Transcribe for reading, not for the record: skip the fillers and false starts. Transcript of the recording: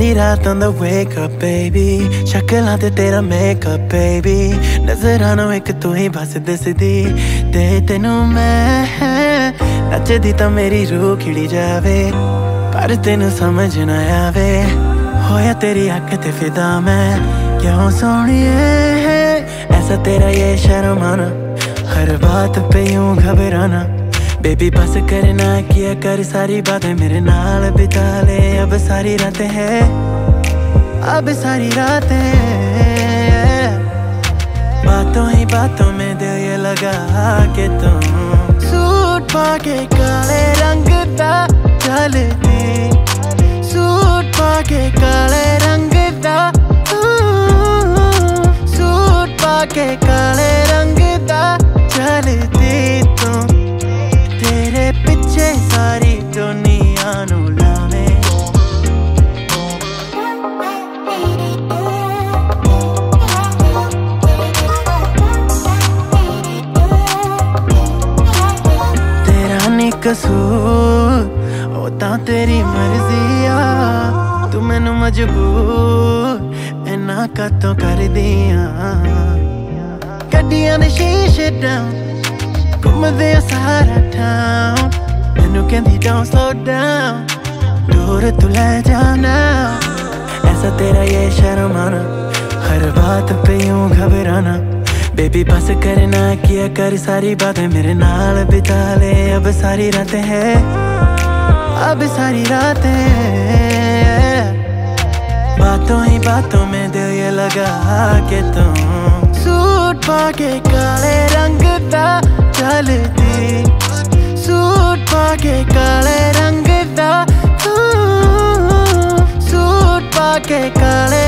सारी रात on the wake up baby, शक्लां ते तेरा makeup baby, नज़रां नूं इक तू ही बस दिसदी ते तेनू मैं नचदी तां मेरी रूह खिड़ी जावे, पर तेनू समझ ना आवे होया तेरी अख ते फिदा मैं क्यों सोहणिए। ऐसा तेरा ये शर्माना, हर बात पे यूं घबराना, बेबी बस करना किया कर सारी बातें मेरे नाल बिता ले अब सारी रातें हैं, अब सारी रातें। बातों ही बातों में दिल ये लगा के तुम सूट पाके काले रंग दा चलती, सूट पाके काले रंग दा, सूट पाके काले रंग दा चलती तू, तेरे पिछे सारी दुनिया नू लावे। तेरा नी कसूर ओ तां तेरी मर्जी आ, तू मैनू मजबूर इन्ना कातों कर दिया। गड्डियां दे शीशे डाउन घूमदे सारा टाउन, मैनू कहंदी don't slow down, दूर तू ले जाना। ऐसा तेरा ये शर्माना, हर बात पे यूं घबराना, बेबी बस करना किया कर सारी बातें मेरे नाल बिता ले अब सारी रातें हैं, अब सारी रातें। बातों ही बातों में दिल ये लगा के तुम सूट पाके काले रंग दा चलती, सूट पाके काले रंग दा, सूट पाके काले